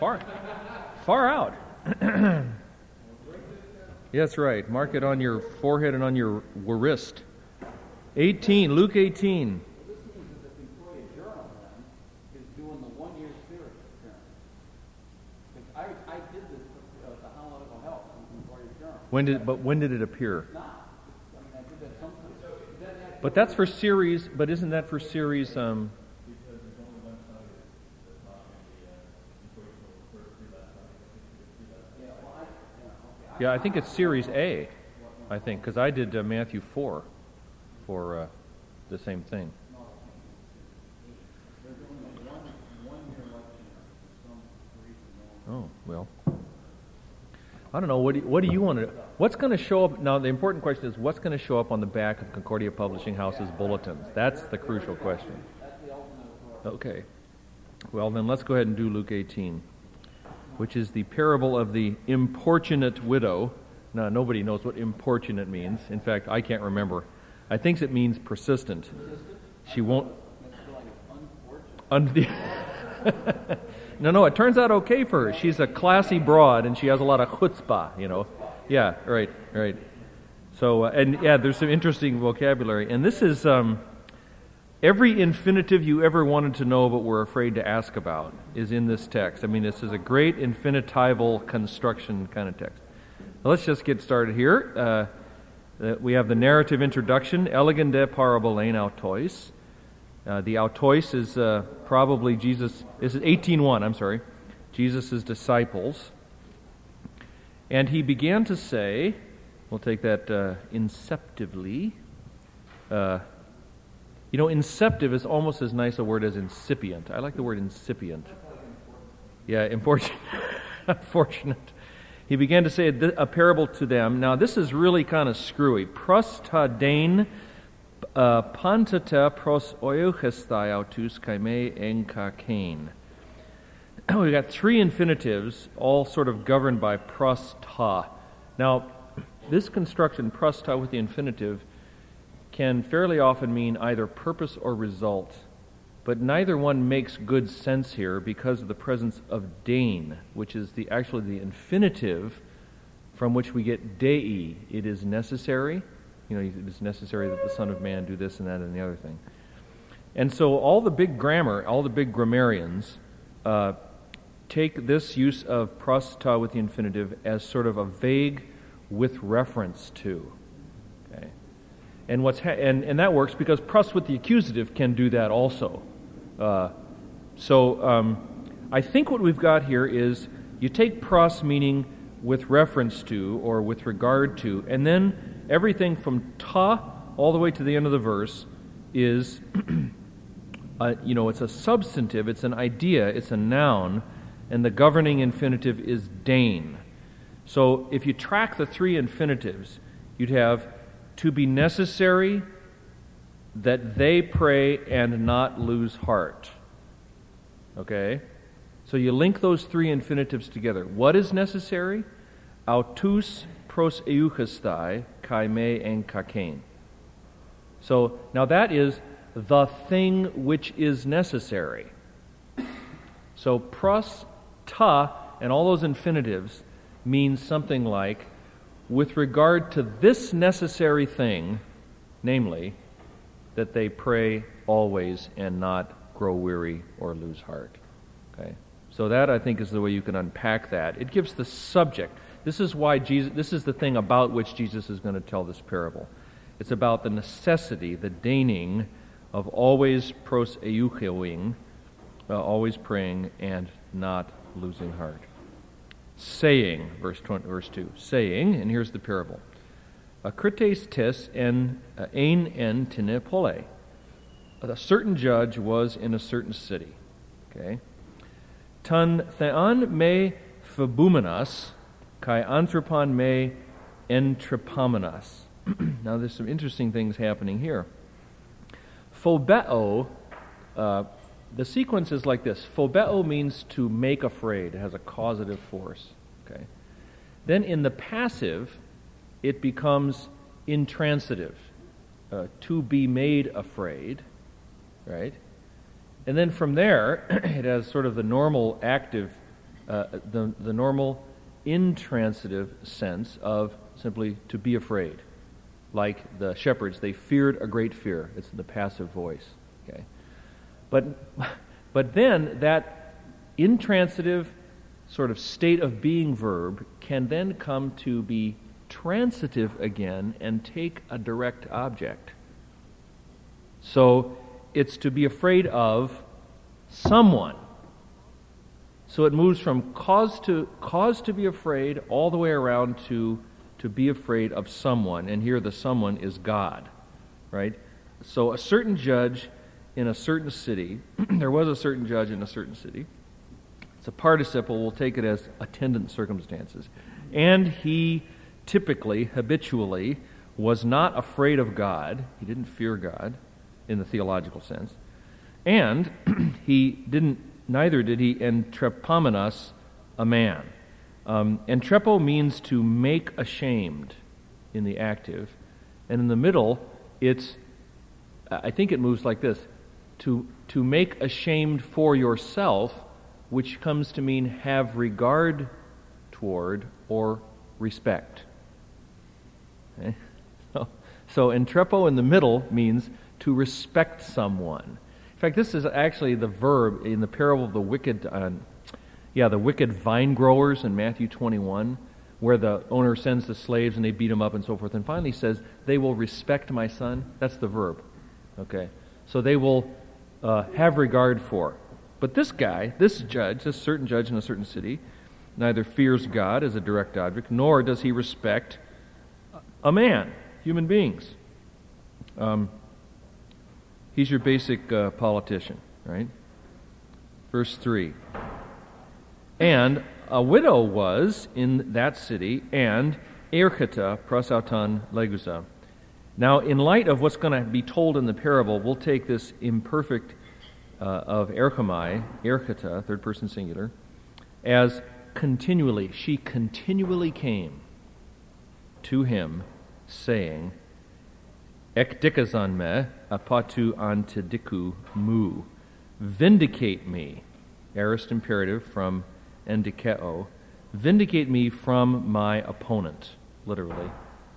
far out. Yeah, that's right. Mark it on your forehead and on your wrist. 18, Luke 18. This means that the Concordia Journal then is doing the 1-year series apparently. I did this for the Homiletical Health in the Concordia Journal. When did it appear? It's not. I mean, I did that sometime. But that's for series. But isn't that for series? Because there's only one study that's not in the Concordia for Yeah, I think it's series A. I think because I did Matthew 4 for the same thing. Oh well. I don't know. What do you want to? What's going to show up now? The important question is what's going to show up on the back of Concordia Publishing House's bulletins. That's the crucial question. Okay. Well, then let's go ahead and do Luke 18, which is the parable of the importunate widow. Now, nobody knows what importunate means. In fact, I can't remember. I think it means persistent. She won't. No, it turns out okay for her. She's a classy broad, and she has a lot of chutzpah, Yeah, right. So, there's some interesting vocabulary. And this is every infinitive you ever wanted to know but were afraid to ask about is in this text. I mean, this is a great infinitival construction kind of text. Now, let's just get started here. We have the narrative introduction, elegende parabolain autois. The autois is probably Jesus. This is 18:1. I'm sorry, Jesus' disciples, and he began to say. We'll take that inceptively. Inceptive is almost as nice a word as incipient. I like the word incipient. Yeah, important. Unfortunate. He began to say a parable to them. Now, this is really kind of screwy. Pros ta dein pantata pros oiuchestai autus kaime enkakein. We've got three infinitives, all sort of governed by pros ta. Now, this construction, pros ta with the infinitive, can fairly often mean either purpose or result. But neither one makes good sense here because of the presence of dein, which is actually the infinitive from which we get dei. It is necessary. It is necessary that the Son of Man do this and that and the other thing. And so all the big grammarians take this use of pros ta with the infinitive as sort of a vague with reference to. Okay. And and that works because pros with the accusative can do that also. I think what we've got here is you take pros meaning with reference to or with regard to, and then everything from ta all the way to the end of the verse is, it's a substantive, it's an idea, it's a noun, and the governing infinitive is dein. So if you track the three infinitives, you'd have to be necessary, that they pray and not lose heart. Okay? So you link those three infinitives together. What is necessary? Autus pros euchestai kai me en kakein. So now that is the thing which is necessary. So pros, ta, and all those infinitives means something like, with regard to this necessary thing, namely, that they pray always and not grow weary or lose heart. Okay? So that, I think, is the way you can unpack that. It gives the subject. This is why this is the thing about which Jesus is going to tell this parable. It's about the necessity, the deigning of always pros euchewing, always praying and not losing heart. Saying, verse 2, saying, and here's the parable. Krites tes ein en tine pole. A certain judge was in a certain city. Okay. Tan thean me phabumenas, kai anthropon me entropomenas. Now there's some interesting things happening here. Phobeo, the sequence is like this. Phobeo means to make afraid. It has a causative force. Okay. Then in the passive, it becomes intransitive. To be made afraid. Right? And then from there, it has sort of the normal active the normal intransitive sense of simply to be afraid. Like the shepherds, they feared a great fear. It's the passive voice. Okay, but then that intransitive sort of state of being verb can then come to be transitive again and take a direct object. So it's to be afraid of someone. So it moves from cause to be afraid all the way around to be afraid of someone. And here the someone is God, right? So a certain judge in a certain city, there was a certain judge in a certain city. It's a participle, we'll take it as attendant circumstances. And he typically, habitually, was not afraid of God. He didn't fear God in the theological sense. And neither did he entrepomenos a man. Entrepo means to make ashamed in the active. And in the middle, I think it moves like this, to make ashamed for yourself, which comes to mean have regard toward or respect. Okay? So entrepo in the middle means to respect someone. In fact, this is actually the verb in the parable of the wicked vine growers in Matthew 21, where the owner sends the slaves and they beat them up and so forth, and finally says, they will respect my son. That's the verb. Okay, so they will have regard for. But this guy, this certain judge in a certain city, neither fears God as a direct object, nor does he respect a man, human beings. He's your basic politician, right? Verse 3. And a widow was in that city, and ercheta prosauton legusa. Now, in light of what's going to be told in the parable, we'll take this imperfect of ercheta, third person singular, as continually. She continually came to him, saying, Ek dikazan me, apatu antidiku mu. Vindicate me, aorist imperative from endikeo. Vindicate me from my opponent, literally.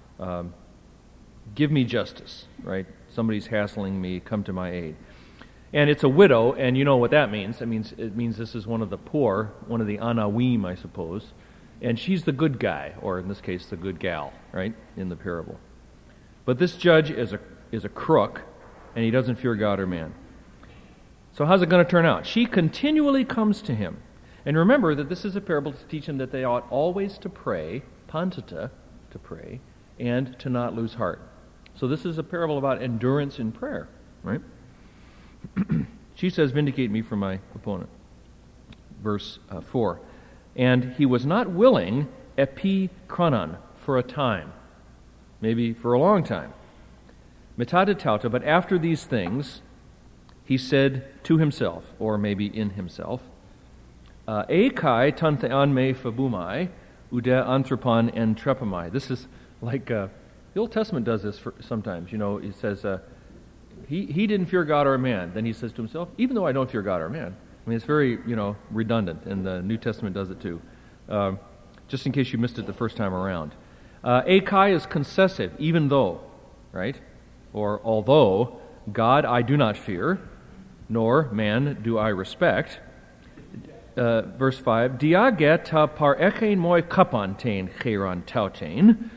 Give me justice, right? Somebody's hassling me, come to my aid. And it's a widow, and you know what that means. It means this is one of the poor, one of the anawim, I suppose. And she's the good guy, or in this case, the good gal, right, in the parable. But this judge is a crook, and he doesn't fear God or man. So how's it going to turn out? She continually comes to him. And remember that this is a parable to teach him that they ought always to pray, pantata, to pray, and to not lose heart. So this is a parable about endurance in prayer, right? She says, vindicate me from my opponent. Verse 4. And he was not willing, epi chronon, for a time, maybe for a long time. Metade tauta, but after these things, he said to himself, or maybe in himself, Eikai tanthean me fabumai, ude anthropon entrepamai. This is like, the Old Testament does this sometimes. You know, it says, he didn't fear God or man. Then he says to himself, even though I don't fear God or man. I mean, it's very, redundant, and the New Testament does it too. Just in case you missed it the first time around. Eikai is concessive, even though, right? Or although God I do not fear, nor man do I respect. Verse 5, Diaget ta par echein moi kapantain cheron tautain.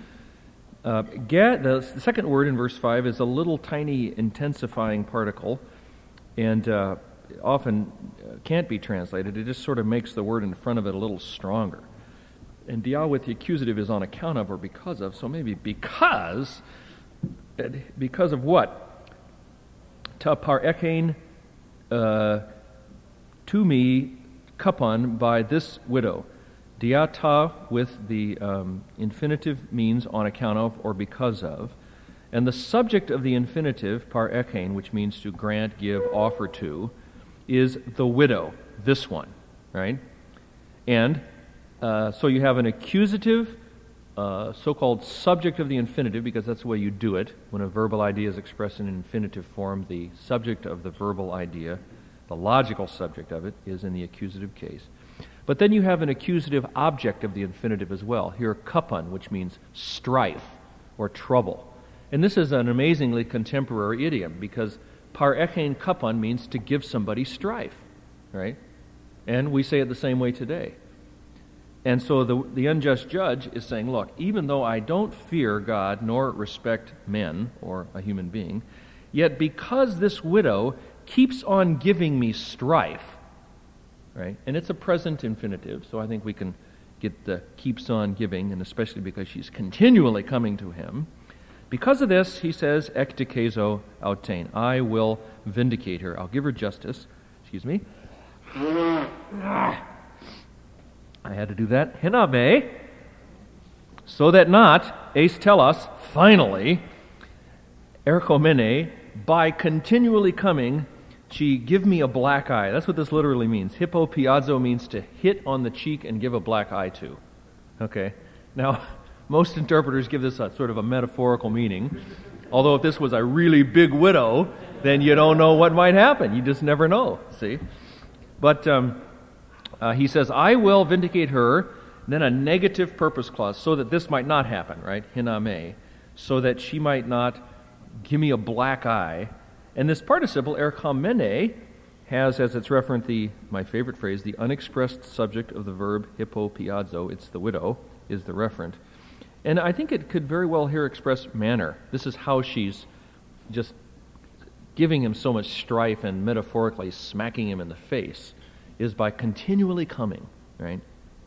The second word in verse 5 is a little tiny intensifying particle, and often can't be translated. It just sort of makes the word in front of it a little stronger. And dia with the accusative is on account of or because of, so maybe because of what? Ta par echein to me kapon by this widow. Diata with the infinitive means on account of or because of. And the subject of the infinitive, par echein, which means to grant, give, offer to, is the widow, this one, right? And so you have an accusative, so-called subject of the infinitive, because that's the way you do it. When a verbal idea is expressed in infinitive form, the subject of the verbal idea, the logical subject of it, is in the accusative case. But then you have an accusative object of the infinitive as well. Here, kupon, which means strife or trouble. And this is an amazingly contemporary idiom because parechein kupon means to give somebody strife, right? And we say it the same way today. And so the unjust judge is saying, look, even though I don't fear God nor respect men or a human being, yet because this widow keeps on giving me strife, right? And it's a present infinitive, so I think we can get the keeps on giving, and especially because she's continually coming to him. Because of this, he says, ek dikezo autein. I will vindicate her. I'll give her justice. Excuse me. I had to do that. Hiname, so that not, ace tell us, finally, erchomene, by continually coming, she give me a black eye. That's what this literally means. Hippopiazo means to hit on the cheek and give a black eye to. Okay. Now, most interpreters give this a sort of a metaphorical meaning. Although if this was a really big widow, then you don't know what might happen. You just never know, see? But he says, I will vindicate her, then a negative purpose clause, so that this might not happen, right? Hiname. So that she might not give me a black eye. And this participle, erchomene, has as its referent my favorite phrase, the unexpressed subject of the verb hippopiazo. It's the widow, is the referent. And I think it could very well here express manner. This is how she's just giving him so much strife and metaphorically smacking him in the face, is by continually coming, right?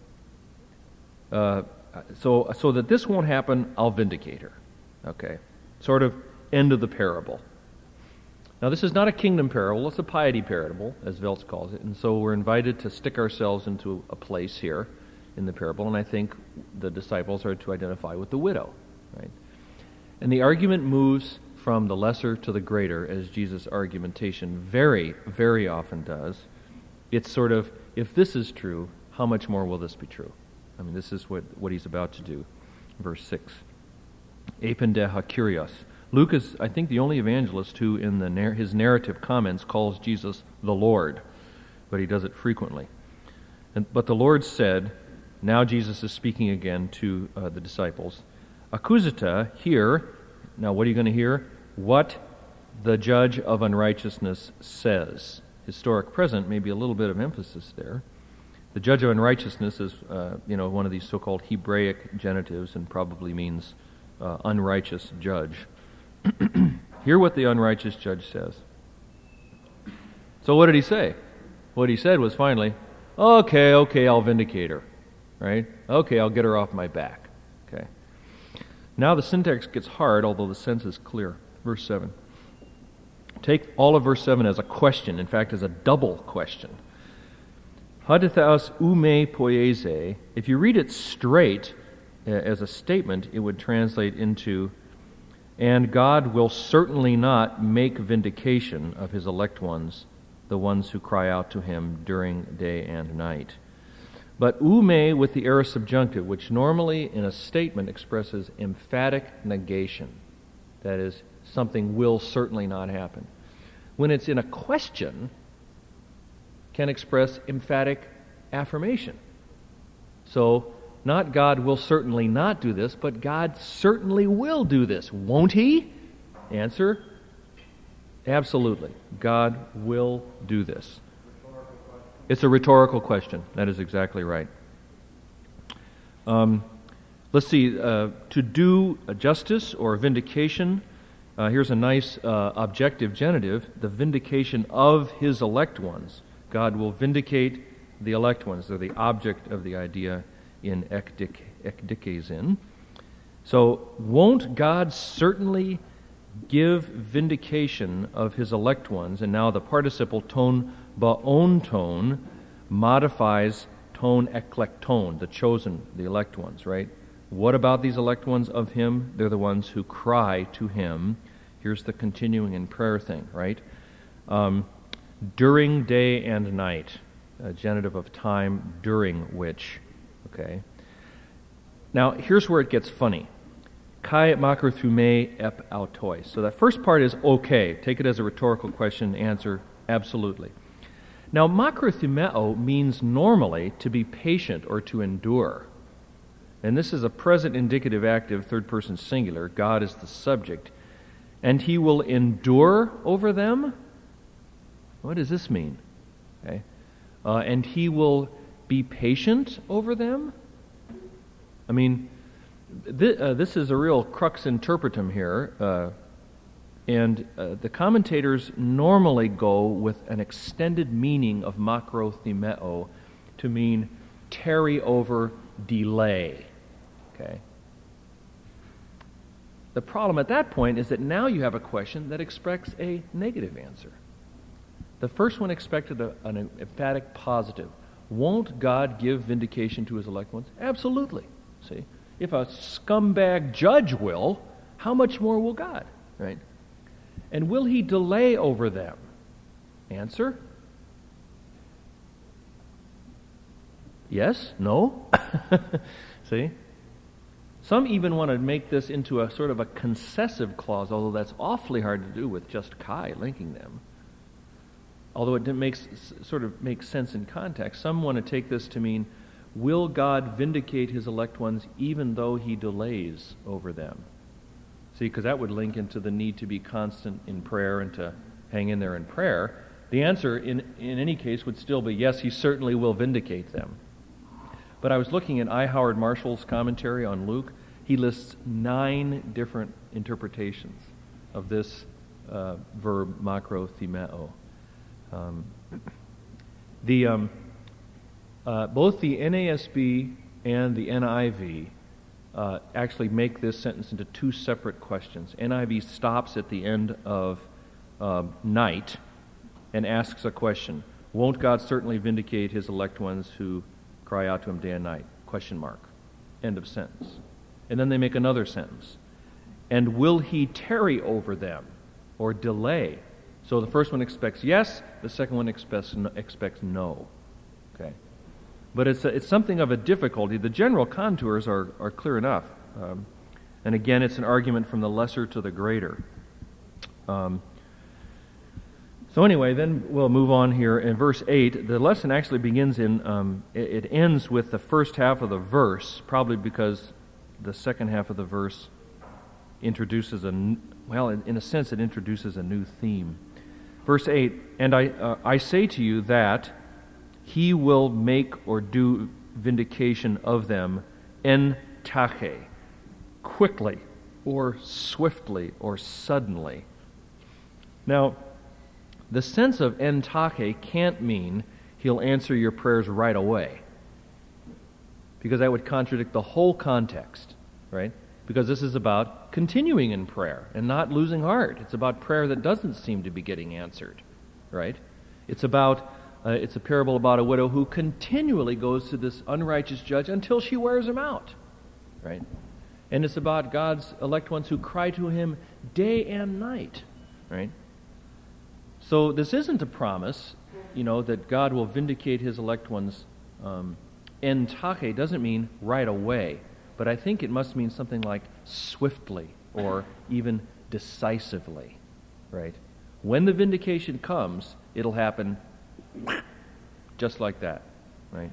So that this won't happen, I'll vindicate her. Okay. Sort of end of the parable. Now, this is not a kingdom parable, it's a piety parable, as Veltz calls it, and so we're invited to stick ourselves into a place here in the parable, and I think the disciples are to identify with the widow, right? And the argument moves from the lesser to the greater, as Jesus' argumentation very, very often does. It's sort of, if this is true, how much more will this be true? I mean, this is what he's about to do. Verse 6. Ependeha Kyrios. Luke is, I think, the only evangelist who, in his narrative comments, calls Jesus the Lord, but he does it frequently. But the Lord said, now Jesus is speaking again to the disciples, Accusata, hear, now what are you going to hear? What the judge of unrighteousness says. Historic present, maybe a little bit of emphasis there. The judge of unrighteousness is, one of these so-called Hebraic genitives and probably means unrighteous judge. Hear what the unrighteous judge says. So what did he say? What he said was finally, okay, I'll vindicate her. Right? Okay, I'll get her off my back. Okay. Now the syntax gets hard, although the sense is clear. Verse 7. Take all of verse 7 as a question, in fact, as a double question. Hadithaos ume poiese. If you read it straight as a statement, it would translate into, and God will certainly not make vindication of his elect ones, the ones who cry out to him during day and night. But ume with the aorist subjunctive, which normally in a statement expresses emphatic negation. That is, something will certainly not happen. When it's in a question, can express emphatic affirmation. So, not God will certainly not do this, but God certainly will do this. Won't he? Answer, absolutely. God will do this. It's a rhetorical question. That is exactly right. Let's see. To do justice or vindication, here's a nice objective genitive, the vindication of his elect ones. God will vindicate the elect ones. They're the object of the idea in ekdikezin. So, won't God certainly give vindication of his elect ones? And now the participle ton baon tone modifies tone eklekton, the chosen, the elect ones, right? What about these elect ones of him? They're the ones who cry to him. Here's the continuing in prayer thing, right? During day and night, a genitive of time during which, okay? Now, here's where it gets funny. Kai makrothume ep autois. So that first part is okay. Take it as a rhetorical question, answer absolutely. Now, makrothumeo means normally to be patient or to endure. And this is a present indicative active, third person singular. God is the subject. And he will endure over them? What does this mean? Okay. And he will be patient over them? I mean, this is a real crux interpretum here. And the commentators normally go with an extended meaning of makrothumeo to mean tarry over, delay. Okay. The problem at that point is that now you have a question that expects a negative answer. The first one expected an emphatic positive. Won't God give vindication to his elect ones? Absolutely. See? If a scumbag judge will, how much more will God? Right? And will he delay over them? Answer? Yes? No? See? Some even want to make this into a sort of a concessive clause, although that's awfully hard to do with just Kai linking them. Although it makes sense in context. Some want to take this to mean, will God vindicate his elect ones even though he delays over them? See, because that would link into the need to be constant in prayer and to hang in there in prayer. The answer, in any case, would still be yes, he certainly will vindicate them. But I was looking at I. Howard Marshall's commentary on Luke. He lists 9 different interpretations of this verb makrothumeo. Both the NASB and the NIV actually make this sentence into 2 separate questions. NIV stops at the end of night and asks a question. Won't God certainly vindicate his elect ones who cry out to him day and night? Question mark. End of sentence. And then they make another sentence. And will he tarry over them or delay? So the first one expects yes, the second one expects no. Okay. But it's something of a difficulty. The general contours are clear enough. And again, it's an argument from the lesser to the greater. So anyway, then we'll move on here. In verse 8, the lesson actually begins it ends with the first half of the verse, probably because the second half of the verse introduces in a sense it introduces a new theme. Verse 8, and I say to you that he will make or do vindication of them en tache, quickly or swiftly or suddenly. Now, the sense of en tache can't mean he'll answer your prayers right away, because that would contradict the whole context, right? Because this is about continuing in prayer and not losing heart. It's about prayer that doesn't seem to be getting answered, right? It's a parable about a widow who continually goes to this unrighteous judge until she wears him out, right? And it's about God's elect ones who cry to him day and night, right? So this isn't a promise, that God will vindicate his elect ones. En tache doesn't mean right away, but I think it must mean something like swiftly or even decisively, right? When the vindication comes, it'll happen just like that, right?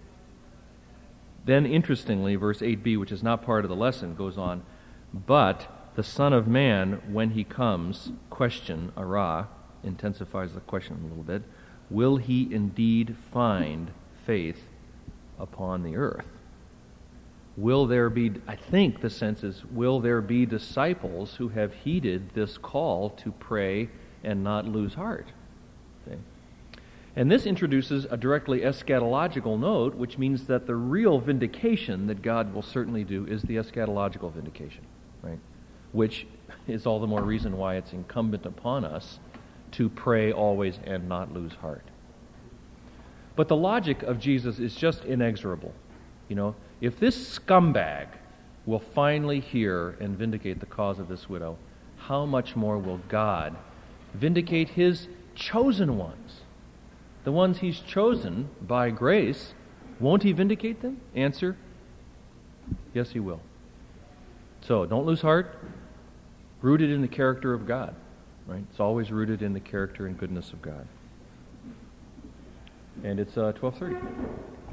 Then, interestingly, verse 8b, which is not part of the lesson, goes on, but the Son of Man, when he comes, question, ara, intensifies the question a little bit, will he indeed find faith upon the earth? Will there be, I think the sense is, will there be disciples who have heeded this call to pray and not lose heart? Okay. And this introduces a directly eschatological note, which means that the real vindication that God will certainly do is the eschatological vindication, right? Which is all the more reason why it's incumbent upon us to pray always and not lose heart. But the logic of Jesus is just inexorable. If this scumbag will finally hear and vindicate the cause of this widow, how much more will God vindicate his chosen ones? The ones he's chosen by grace, won't he vindicate them? Answer, yes, he will. So don't lose heart. Rooted in the character of God, right? It's always rooted in the character and goodness of God. And it's 12:30.